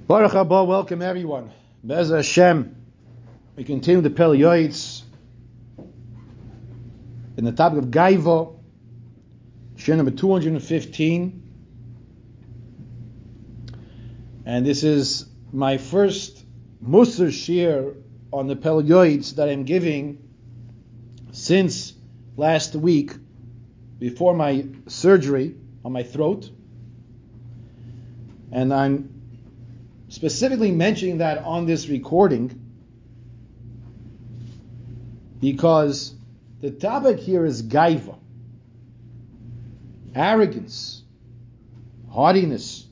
Baruch haba, welcome everyone. Be'ez Hashem, we continue the Pel Yoetz in the topic of Gaiva, share number 215. And this is my first Musar share on the Pel Yoetz that I'm giving since last week, before my surgery on my throat. And I'm specifically mentioning that on this recording because the topic here is Gaiva, arrogance, haughtiness.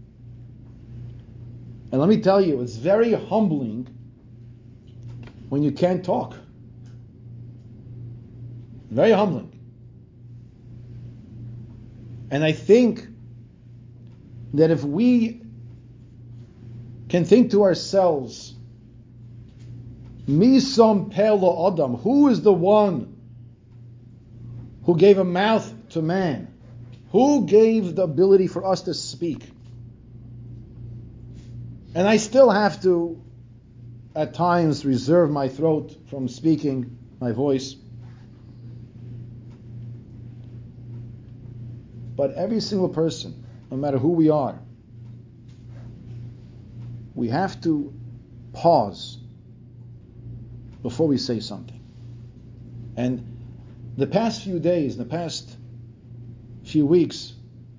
And let me tell you, it's very humbling when you can't talk. Very humbling. And I think that if we can think to ourselves, Misam Pelo Adam, who is the one who gave a mouth to man? Who gave the ability for us to speak? And I still have to, at times, reserve my throat from speaking, my voice. But every single person, no matter who we are, we have to pause before we say something. And the past few days, the past few weeks,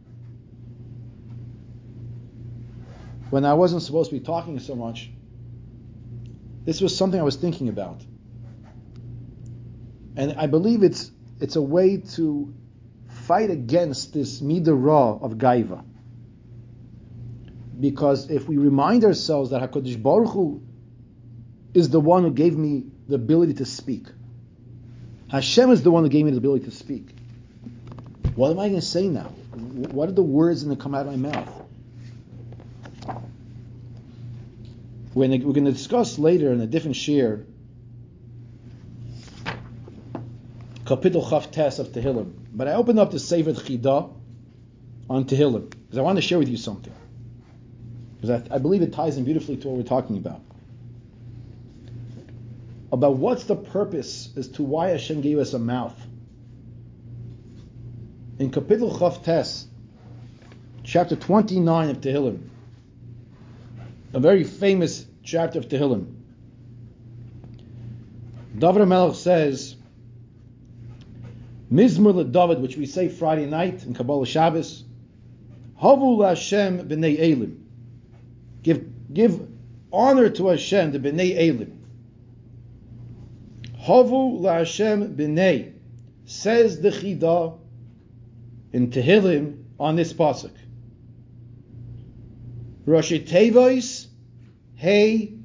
when I wasn't supposed to be talking so much, this was something I was thinking about. And I believe it's a way to fight against this midah ra of gaiva. Because if we remind ourselves that HaKadosh Baruch Hu is the one who gave me the ability to speak, Hashem is the one who gave me the ability to speak, what am I going to say now? What are the words going to come out of my mouth? We're going to discuss later in a different shir, Kapitel Chaf Tes of Tehillim. But I opened up the Sefer Chida on Tehillim because I want to share with you something. Because I believe it ties in beautifully to what we're talking about. About what's the purpose as to why Hashem gave us a mouth. In Kapitel Chaf Tes, chapter 29 of Tehillim, a very famous chapter of Tehillim, David HaMelech says, Mizmor LeDavid, which we say Friday night in Kabbalah Shabbos, Havu LaHashem b'nei Elim. Give honor to Hashem, the b'nei Elim. Havu LaHashem b'nei, says the Chida in Tehillim on this pasuk. Rashi Tevois, Hey,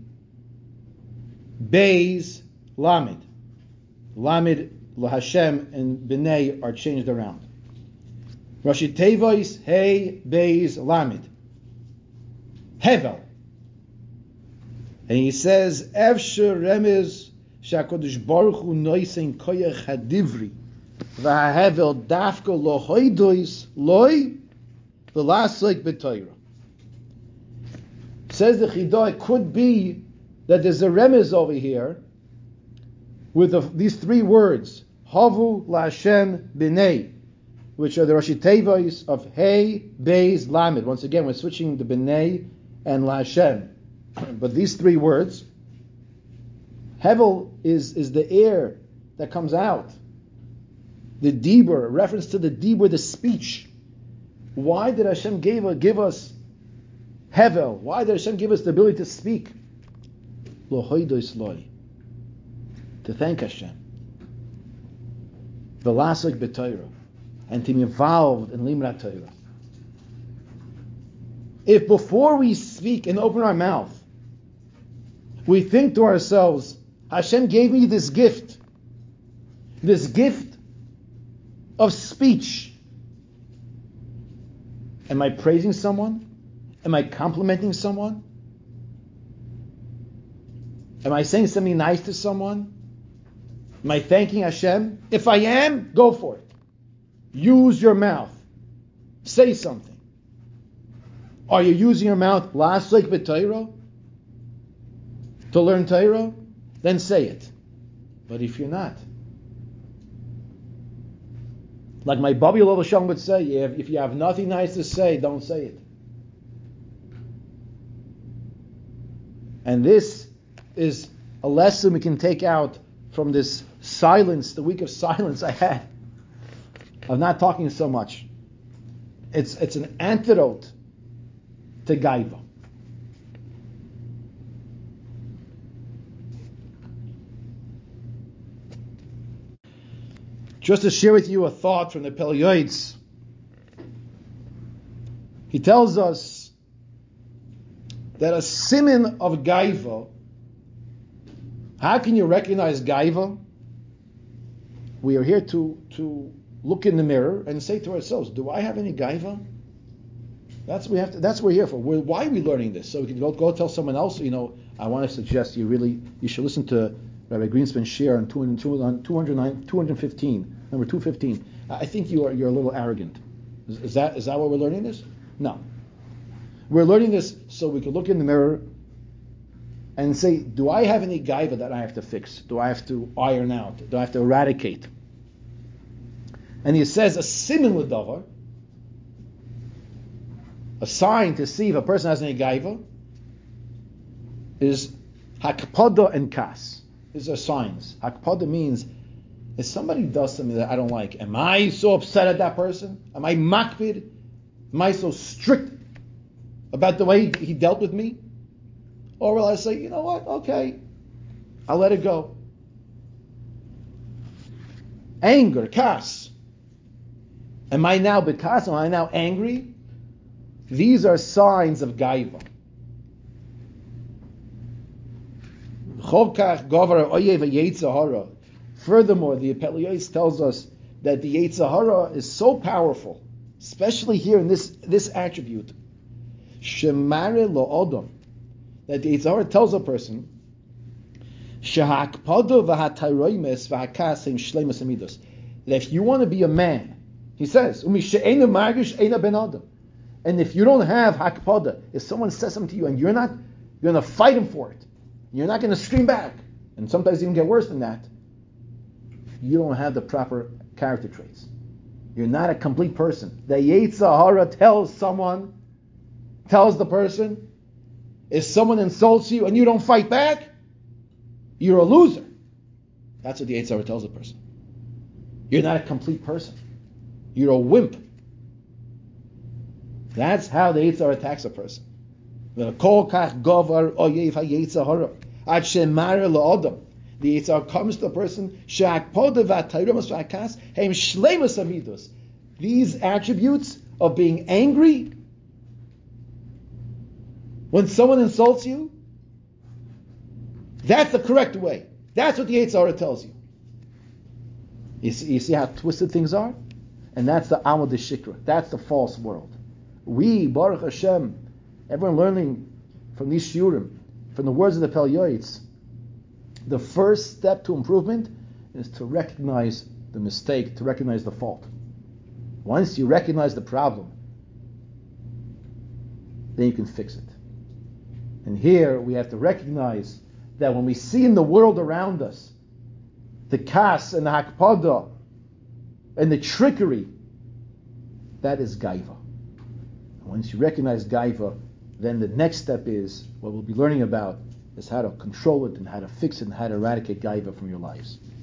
Beis, Lamed. Lamed, LaHashem, and B'nai are changed around. Rashi Tevois, Hey, Beis, Lamed. Hevel. And he says, Efsher Remez, Shakadosh Baruch Hu Noisen Koyach Hadivri, V'hahevel Dafka Lo Hoidois, Loi, V'laslik B'toyra. Says the Chidah, it could be that there's a remez over here with these three words, Havu LaHashem B'nei, which are the Rashi Tevois of Hey, Beis, Lamed. Once again, we're switching the B'nei and LaHashem. But these three words, Hevel is the air that comes out. The Dibur, reference to the Dibur, the speech. Why did Hashem give us Hevel? Why did Hashem give us the ability to speak? Lo hoidos loi. To thank Hashem. V'lasik b'Torah. And to be involved in Limrat Torah. If before we speak and open our mouth, we think to ourselves, Hashem gave me this gift of speech. Am I praising someone? Am I complimenting someone? Am I saying something nice to someone? Am I thanking Hashem? If I am, go for it. Use your mouth. Say something. Are you using your mouth lasik b'Torah to learn Torah? Then say it. But if you're not, like my Babi Lolo Shalom would say, if you have nothing nice to say, don't say it. And this is a lesson we can take out from this silence, the week of silence I had, of not talking so much. It's an antidote to gaiva. Just to share with you a thought from the Pele Yoetz, he tells us that a siman of gaiva, how can you recognize gaiva? We are here to look in the mirror and say to ourselves, do I have any gaiva? That's what we're here for. Why are we learning this? So we can go tell someone else, I want to suggest you should listen to Rabbi Greenspan's share on 215, number 215. I think you're a little arrogant. Is that why we're learning this? No. We're learning this so we can look in the mirror and say, do I have any gaiva that I have to fix? Do I have to iron out? Do I have to eradicate? And he says a siman l'davar, a sign to see if a person has any gaiva, is hakpada and kas. These are signs. Hakpada means if somebody does something that I don't like, am I so upset at that person? Am I makpid? Am I so strict about the way he dealt with me? Or will I say, you know what, okay, I'll let it go. Anger, kas. Am I now bekas? Am I now angry? These are signs of gaiva. Furthermore, the Pele Yoetz tells us that the Yetzer Hara is so powerful, especially here in this attribute, shemare lo adam, that the Yetzer Hara tells a person, that if you want to be a man, he says, and if you don't have hakpada, if someone says something to you and you're going to fight him for it, you're not going to scream back, and sometimes even get worse than that, you don't have the proper character traits. You're not a complete person. The Yetzer Hara tells the person, if someone insults you and you don't fight back, you're a loser. That's what the Yetzer Hara tells the person. You're not a complete person. You're a wimp. That's how the Yetzer Hara attacks a person. The Yetzer Hara comes to a person. These attributes of being angry when someone insults you, that's the correct way. That's what the Yetzer Hara tells you. You see how twisted things are? And that's the Amud Shikra. That's the false world. We, Baruch Hashem, everyone learning from these shiurim, from the words of the Pele Yoetz, the first step to improvement is to recognize the mistake, to recognize the fault. Once you recognize the problem, then you can fix it. And here we have to recognize that when we see in the world around us the kas and the hakpada and the trickery, that is gaiva. Once you recognize gaiva, then the next step is, what we'll be learning about, is how to control it and how to fix it and how to eradicate gaiva from your lives.